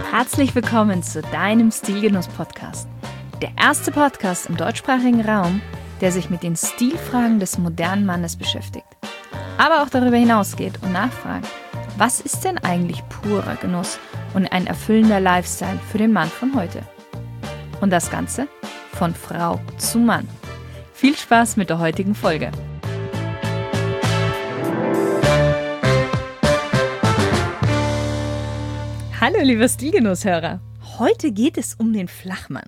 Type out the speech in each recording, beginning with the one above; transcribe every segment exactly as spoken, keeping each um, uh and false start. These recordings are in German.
Herzlich willkommen zu deinem Stilgenuss-Podcast. Der erste Podcast im deutschsprachigen Raum, der sich mit den Stilfragen des modernen Mannes beschäftigt. Aber auch darüber hinausgeht und nachfragt, was ist denn eigentlich purer Genuss und ein erfüllender Lifestyle für den Mann von heute? Und das Ganze von Frau zu Mann. Viel Spaß mit der heutigen Folge. Hallo liebe Stilgenusshörer, heute geht es um den Flachmann.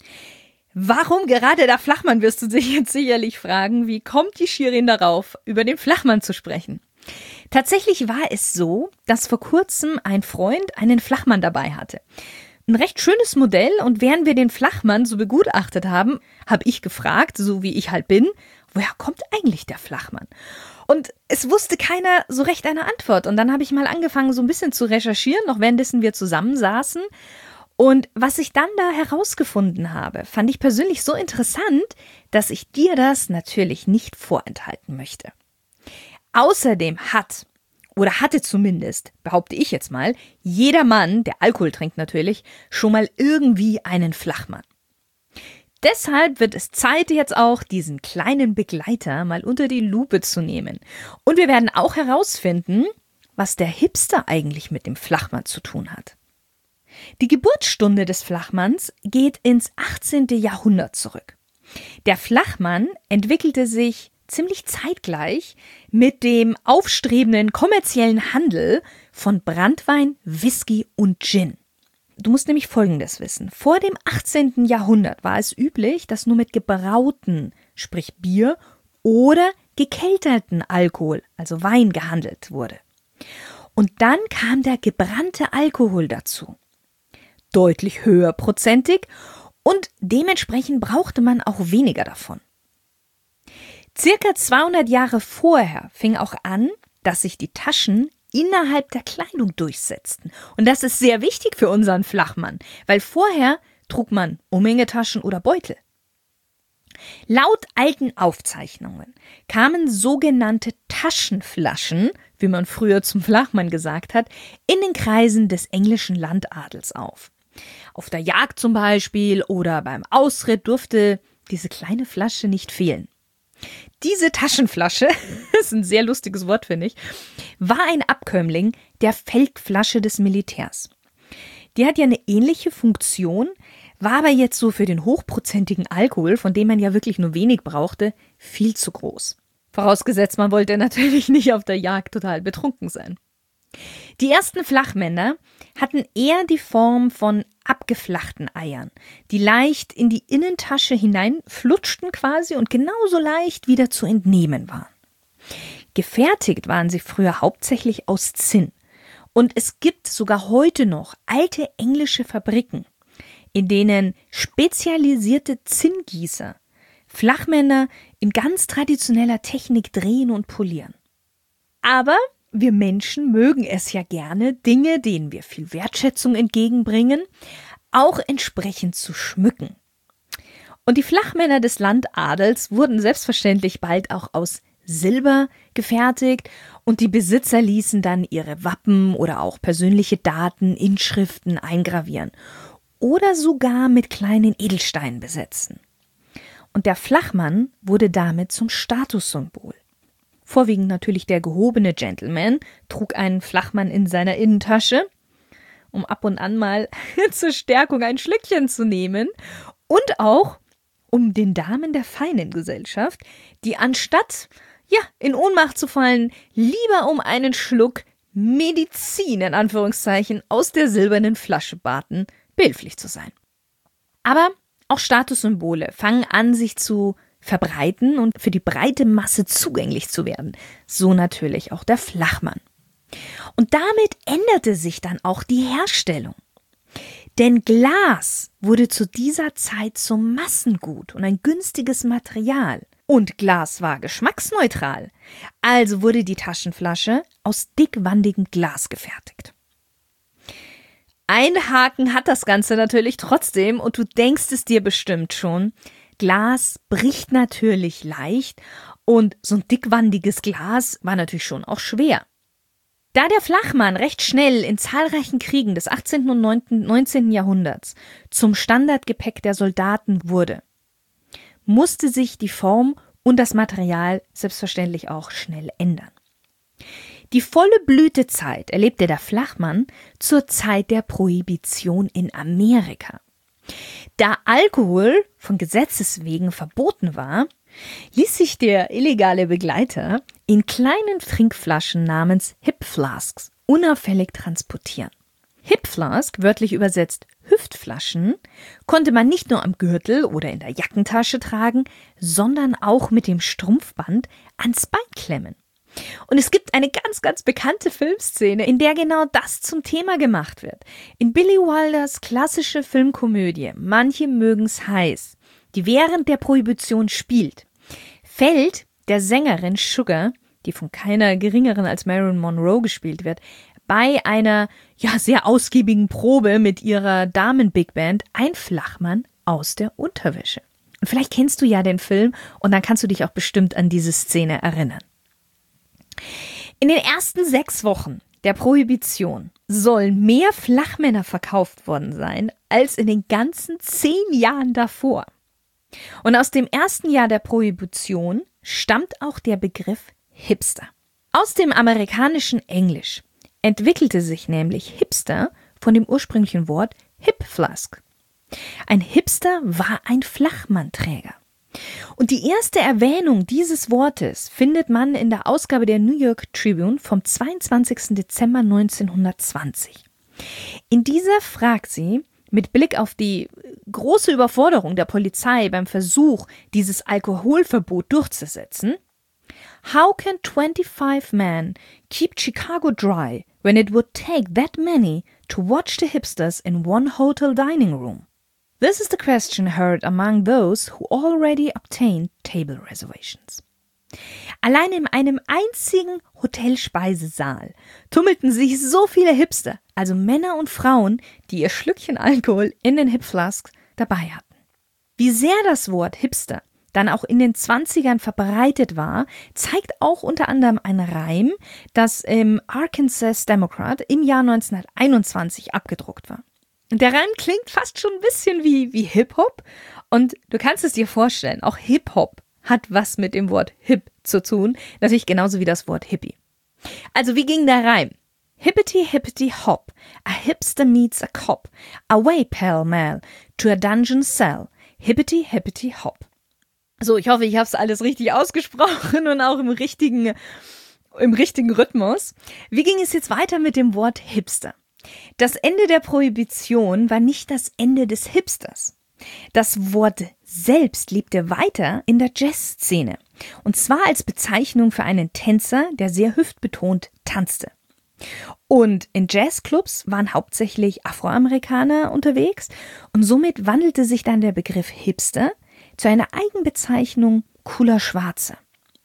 Warum gerade der Flachmann, wirst du dich jetzt sicherlich fragen, wie kommt die Shirin darauf, über den Flachmann zu sprechen? Tatsächlich war es so, dass vor kurzem ein Freund einen Flachmann dabei hatte. Ein recht schönes Modell, und während wir den Flachmann so begutachtet haben, habe ich gefragt, so wie ich halt bin, woher kommt eigentlich der Flachmann? Und es wusste keiner so recht eine Antwort. Und dann habe ich mal angefangen, so ein bisschen zu recherchieren, noch währenddessen wir zusammensaßen. Und was ich dann da herausgefunden habe, fand ich persönlich so interessant, dass ich dir das natürlich nicht vorenthalten möchte. Außerdem hat, oder hatte zumindest, behaupte ich jetzt mal, jeder Mann, der Alkohol trinkt natürlich, schon mal irgendwie einen Flachmann. Deshalb wird es Zeit, jetzt auch diesen kleinen Begleiter mal unter die Lupe zu nehmen. Und wir werden auch herausfinden, was der Hipster eigentlich mit dem Flachmann zu tun hat. Die Geburtsstunde des Flachmanns geht ins achtzehnten Jahrhundert zurück. Der Flachmann entwickelte sich ziemlich zeitgleich mit dem aufstrebenden kommerziellen Handel von Branntwein, Whisky und Gin. Du musst nämlich Folgendes wissen. Vor dem achtzehnten Jahrhundert war es üblich, dass nur mit gebrauten, sprich Bier, oder gekelterten Alkohol, also Wein, gehandelt wurde. Und dann kam der gebrannte Alkohol dazu. Deutlich höherprozentig, und dementsprechend brauchte man auch weniger davon. Circa zweihundert Jahre vorher fing auch an, dass sich die Taschen innerhalb der Kleidung durchsetzten. Und das ist sehr wichtig für unseren Flachmann, weil vorher trug man Umhängetaschen oder Beutel. Laut alten Aufzeichnungen kamen sogenannte Taschenflaschen, wie man früher zum Flachmann gesagt hat, in den Kreisen des englischen Landadels auf. Auf der Jagd zum Beispiel oder beim Ausritt durfte diese kleine Flasche nicht fehlen. Diese Taschenflasche, das ist ein sehr lustiges Wort, finde ich, war ein Abkömmling der Feldflasche des Militärs. Die hat ja eine ähnliche Funktion, war aber jetzt so für den hochprozentigen Alkohol, von dem man ja wirklich nur wenig brauchte, viel zu groß. Vorausgesetzt, man wollte natürlich nicht auf der Jagd total betrunken sein. Die ersten Flachmänner hatten eher die Form von abgeflachten Eiern, die leicht in die Innentasche hineinflutschten quasi und genauso leicht wieder zu entnehmen waren. Gefertigt waren sie früher hauptsächlich aus Zinn, und es gibt sogar heute noch alte englische Fabriken, in denen spezialisierte Zinngießer Flachmänner in ganz traditioneller Technik drehen und polieren. Aber wir Menschen mögen es ja gerne, Dinge, denen wir viel Wertschätzung entgegenbringen, auch entsprechend zu schmücken. Und die Flachmänner des Landadels wurden selbstverständlich bald auch aus Silber gefertigt, und die Besitzer ließen dann ihre Wappen oder auch persönliche Daten, Inschriften eingravieren oder sogar mit kleinen Edelsteinen besetzen. Und der Flachmann wurde damit zum Statussymbol. Vorwiegend natürlich der gehobene Gentleman trug einen Flachmann in seiner Innentasche, um ab und an mal zur Stärkung ein Schlückchen zu nehmen, und auch um den Damen der feinen Gesellschaft, die anstatt ja in Ohnmacht zu fallen, lieber um einen Schluck Medizin in Anführungszeichen aus der silbernen Flasche baten, behilflich zu sein. Aber auch Statussymbole fangen an, sich zu verbreiten und für die breite Masse zugänglich zu werden. So natürlich auch der Flachmann. Und damit änderte sich dann auch die Herstellung. Denn Glas wurde zu dieser Zeit zum Massengut und ein günstiges Material. Und Glas war geschmacksneutral. Also wurde die Taschenflasche aus dickwandigem Glas gefertigt. Ein Haken hat das Ganze natürlich trotzdem, und du denkst es dir bestimmt schon. Glas bricht natürlich leicht, und so ein dickwandiges Glas war natürlich schon auch schwer. Da der Flachmann recht schnell in zahlreichen Kriegen des achtzehnten und neunzehnten Jahrhunderts zum Standardgepäck der Soldaten wurde, musste sich die Form und das Material selbstverständlich auch schnell ändern. Die volle Blütezeit erlebte der Flachmann zur Zeit der Prohibition in Amerika. Da Alkohol von Gesetzes wegen verboten war, ließ sich der illegale Begleiter in kleinen Trinkflaschen namens Hip Flasks unauffällig transportieren. Hip Flask, wörtlich übersetzt Hüftflaschen, konnte man nicht nur am Gürtel oder in der Jackentasche tragen, sondern auch mit dem Strumpfband ans Bein klemmen. Und es gibt eine ganz, ganz bekannte Filmszene, in der genau das zum Thema gemacht wird. In Billy Wilders klassische Filmkomödie Manche mögen's heiß, die während der Prohibition spielt, fällt der Sängerin Sugar, die von keiner geringeren als Marilyn Monroe gespielt wird, bei einer ja sehr ausgiebigen Probe mit ihrer Damen-Big-Band ein Flachmann aus der Unterwäsche. Und vielleicht kennst du ja den Film und dann kannst du dich auch bestimmt an diese Szene erinnern. In den ersten sechs Wochen der Prohibition sollen mehr Flachmänner verkauft worden sein als in den ganzen zehn Jahren davor. Und aus dem ersten Jahr der Prohibition stammt auch der Begriff Hipster. Aus dem amerikanischen Englisch entwickelte sich nämlich Hipster von dem ursprünglichen Wort Hip Flask. Ein Hipster war ein Flachmannträger. Und die erste Erwähnung dieses Wortes findet man in der Ausgabe der New York Tribune vom zweiundzwanzigsten Dezember neunzehnhundertzwanzig. In dieser fragt sie, mit Blick auf die große Überforderung der Polizei beim Versuch, dieses Alkoholverbot durchzusetzen: How can twenty-five men keep Chicago dry when it would take that many to watch the hipsters in one hotel dining room? This is the question heard among those who already obtained table reservations. Allein in einem einzigen Hotelspeisesaal tummelten sich so viele Hipster, also Männer und Frauen, die ihr Schlückchen Alkohol in den Hip Flasks dabei hatten. Wie sehr das Wort Hipster dann auch in den zwanzigern verbreitet war, zeigt auch unter anderem ein Reim, das im Arkansas Democrat im Jahr neunzehnhunderteinundzwanzig abgedruckt war. Und der Reim klingt fast schon ein bisschen wie, wie Hip-Hop. Und du kannst es dir vorstellen, auch Hip-Hop hat was mit dem Wort Hip zu tun. Natürlich genauso wie das Wort Hippie. Also wie ging der Reim? Hippity hippity hop, a hipster meets a cop. Away pell mell to a dungeon cell. Hippity hippity hop. So, ich hoffe, ich habe es alles richtig ausgesprochen und auch im richtigen, im richtigen Rhythmus. Wie ging es jetzt weiter mit dem Wort Hipster? Das Ende der Prohibition war nicht das Ende des Hipsters. Das Wort selbst lebte weiter in der Jazzszene. Und zwar als Bezeichnung für einen Tänzer, der sehr hüftbetont tanzte. Und in Jazzclubs waren hauptsächlich Afroamerikaner unterwegs und somit wandelte sich dann der Begriff Hipster zu einer Eigenbezeichnung cooler Schwarze.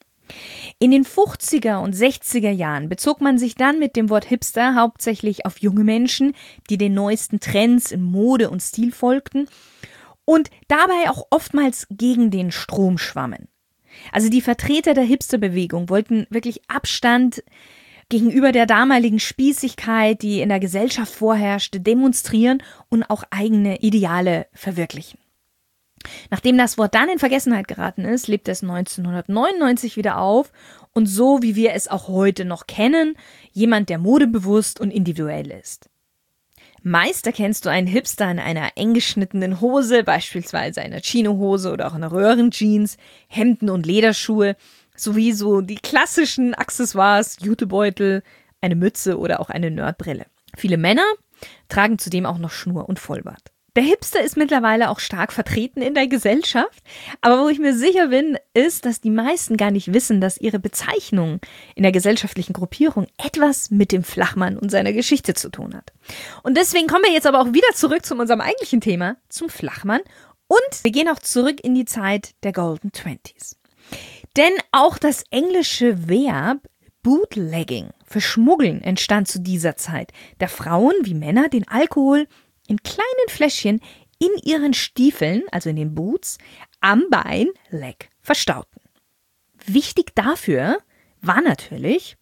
In den fünfziger und sechziger Jahren bezog man sich dann mit dem Wort Hipster hauptsächlich auf junge Menschen, die den neuesten Trends in Mode und Stil folgten und dabei auch oftmals gegen den Strom schwammen. Also die Vertreter der Hipsterbewegung wollten wirklich Abstand gegenüber der damaligen Spießigkeit, die in der Gesellschaft vorherrschte, demonstrieren und auch eigene Ideale verwirklichen. Nachdem das Wort dann in Vergessenheit geraten ist, lebt es neunzehnhundertneunundneunzig wieder auf und so, wie wir es auch heute noch kennen, jemand, der modebewusst und individuell ist. Meist erkennst du einen Hipster in einer eng geschnittenen Hose, beispielsweise einer Chinohose oder auch einer Röhrenjeans, Hemden und Lederschuhe, sowie so die klassischen Accessoires, Jutebeutel, eine Mütze oder auch eine Nerdbrille. Viele Männer tragen zudem auch noch Schnur und Vollbart. Der Hipster ist mittlerweile auch stark vertreten in der Gesellschaft, aber wo ich mir sicher bin, ist, dass die meisten gar nicht wissen, dass ihre Bezeichnung in der gesellschaftlichen Gruppierung etwas mit dem Flachmann und seiner Geschichte zu tun hat. Und deswegen kommen wir jetzt aber auch wieder zurück zu unserem eigentlichen Thema, zum Flachmann, und wir gehen auch zurück in die Zeit der Golden Twenties. Denn auch das englische Verb Bootlegging für Schmuggeln entstand zu dieser Zeit, da Frauen wie Männer den Alkohol in kleinen Fläschchen in ihren Stiefeln, also in den Boots, am Bein, Leg, verstauten. Wichtig dafür war natürlich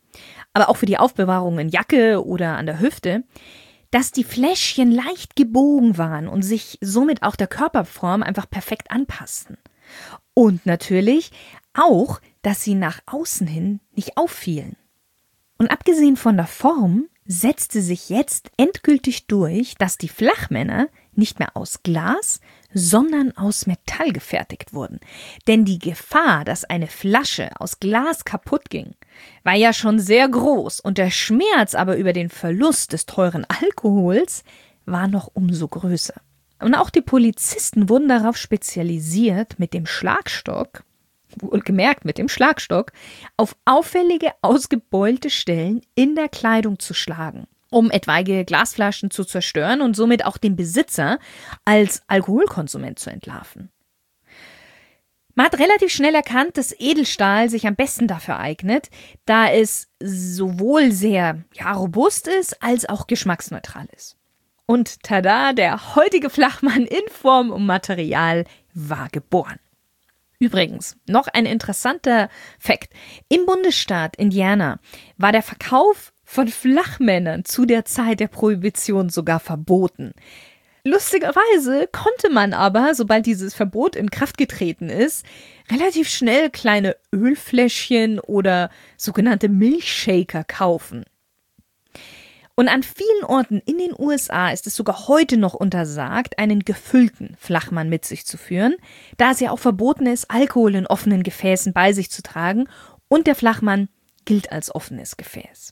aber auch für die Aufbewahrung in Jacke oder an der Hüfte, dass die Fläschchen leicht gebogen waren und sich somit auch der Körperform einfach perfekt anpassten. Und natürlich auch, dass sie nach außen hin nicht auffielen. Und abgesehen von der Form setzte sich jetzt endgültig durch, dass die Flachmänner nicht mehr aus Glas, sondern aus Metall gefertigt wurden. Denn die Gefahr, dass eine Flasche aus Glas kaputt ging, war ja schon sehr groß und der Schmerz aber über den Verlust des teuren Alkohols war noch umso größer. Und auch die Polizisten wurden darauf spezialisiert, mit dem Schlagstock, wohlgemerkt mit dem Schlagstock, auf auffällige, ausgebeulte Stellen in der Kleidung zu schlagen, um etwaige Glasflaschen zu zerstören und somit auch den Besitzer als Alkoholkonsument zu entlarven. Man hat relativ schnell erkannt, dass Edelstahl sich am besten dafür eignet, da es sowohl sehr ja, robust ist, als auch geschmacksneutral ist. Und tada, der heutige Flachmann in Form und Material war geboren. Übrigens, noch ein interessanter Fakt. Im Bundesstaat Indiana war der Verkauf von Flachmännern zu der Zeit der Prohibition sogar verboten. Lustigerweise konnte man aber, sobald dieses Verbot in Kraft getreten ist, relativ schnell kleine Ölfläschchen oder sogenannte Milchshaker kaufen. Und an vielen Orten in den U S A ist es sogar heute noch untersagt, einen gefüllten Flachmann mit sich zu führen, da es ja auch verboten ist, Alkohol in offenen Gefäßen bei sich zu tragen und der Flachmann gilt als offenes Gefäß.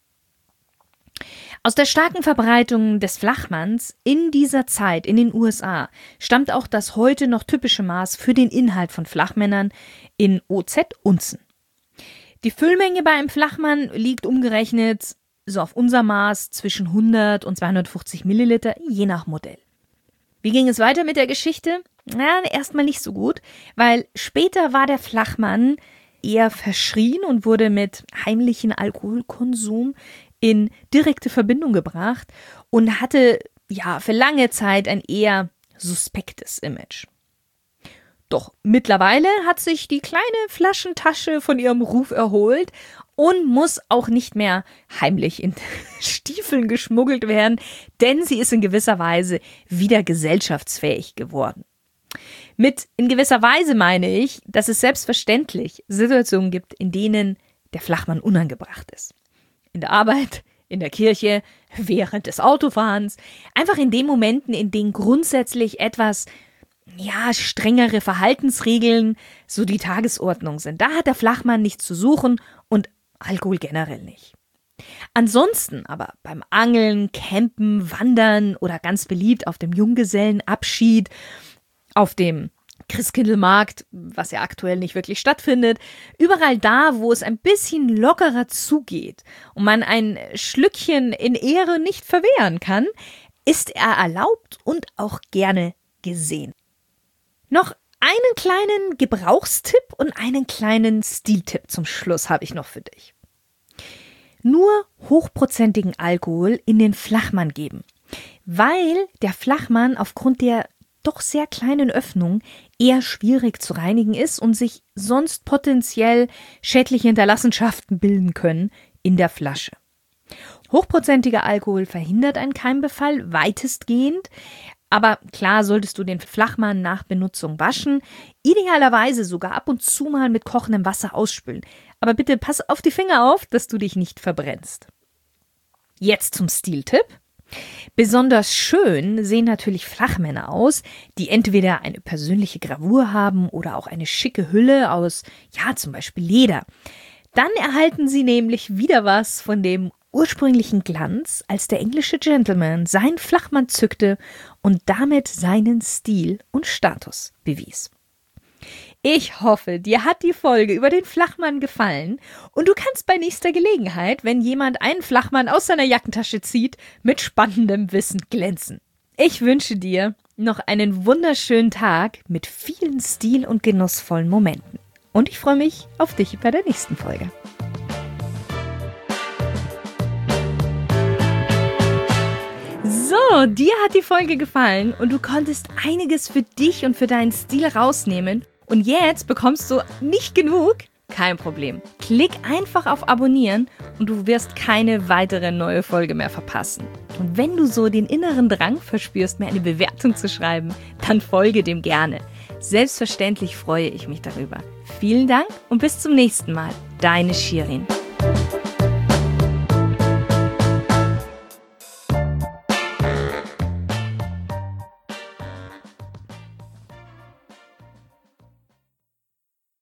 Aus der starken Verbreitung des Flachmanns in dieser Zeit in den U S A stammt auch das heute noch typische Maß für den Inhalt von Flachmännern in O Z-Unzen. Die Füllmenge bei einem Flachmann liegt umgerechnet so auf unser Maß zwischen hundert und zweihundertfünfzig Milliliter, je nach Modell. Wie ging es weiter mit der Geschichte? Na, erstmal nicht so gut, weil später war der Flachmann eher verschrien und wurde mit heimlichen Alkoholkonsum in direkte Verbindung gebracht und hatte ja für lange Zeit ein eher suspektes Image. Doch mittlerweile hat sich die kleine Flaschentasche von ihrem Ruf erholt und muss auch nicht mehr heimlich in Stiefeln geschmuggelt werden, denn sie ist in gewisser Weise wieder gesellschaftsfähig geworden. Mit in gewisser Weise meine ich, dass es selbstverständlich Situationen gibt, in denen der Flachmann unangebracht ist. In der Arbeit, in der Kirche, während des Autofahrens, einfach in den Momenten, in denen grundsätzlich etwas ja, strengere Verhaltensregeln so die Tagesordnung sind. Da hat der Flachmann nichts zu suchen und Alkohol generell nicht. Ansonsten aber beim Angeln, Campen, Wandern oder ganz beliebt auf dem Junggesellenabschied, auf dem Christkindlmarkt, was ja aktuell nicht wirklich stattfindet, überall da, wo es ein bisschen lockerer zugeht und man ein Schlückchen in Ehre nicht verwehren kann, ist er erlaubt und auch gerne gesehen. Noch einen kleinen Gebrauchstipp und einen kleinen Stiltipp zum Schluss habe ich noch für dich. Nur hochprozentigen Alkohol in den Flachmann geben, weil der Flachmann aufgrund der doch sehr kleinen Öffnung eher schwierig zu reinigen ist und sich sonst potenziell schädliche Hinterlassenschaften bilden können in der Flasche. Hochprozentiger Alkohol verhindert einen Keimbefall weitestgehend, aber klar solltest du den Flachmann nach Benutzung waschen, idealerweise sogar ab und zu mal mit kochendem Wasser ausspülen. Aber bitte pass auf die Finger auf, dass du dich nicht verbrennst. Jetzt zum Stiltipp. Besonders schön sehen natürlich Flachmänner aus, die entweder eine persönliche Gravur haben oder auch eine schicke Hülle aus, ja, zum Beispiel Leder. Dann erhalten sie nämlich wieder was von dem ursprünglichen Glanz, als der englische Gentleman seinen Flachmann zückte und damit seinen Stil und Status bewies. Ich hoffe, dir hat die Folge über den Flachmann gefallen und du kannst bei nächster Gelegenheit, wenn jemand einen Flachmann aus seiner Jackentasche zieht, mit spannendem Wissen glänzen. Ich wünsche dir noch einen wunderschönen Tag mit vielen stil- und genussvollen Momenten. Und ich freue mich auf dich bei der nächsten Folge. So, dir hat die Folge gefallen und du konntest einiges für dich und für deinen Stil rausnehmen. Und jetzt bekommst du nicht genug, Kein Problem. Klick einfach auf Abonnieren und du wirst keine weitere neue Folge mehr verpassen. Und wenn du so den inneren Drang verspürst, mir eine Bewertung zu schreiben, dann folge dem gerne. Selbstverständlich freue ich mich darüber. Vielen Dank und bis zum nächsten Mal. Deine Shirin.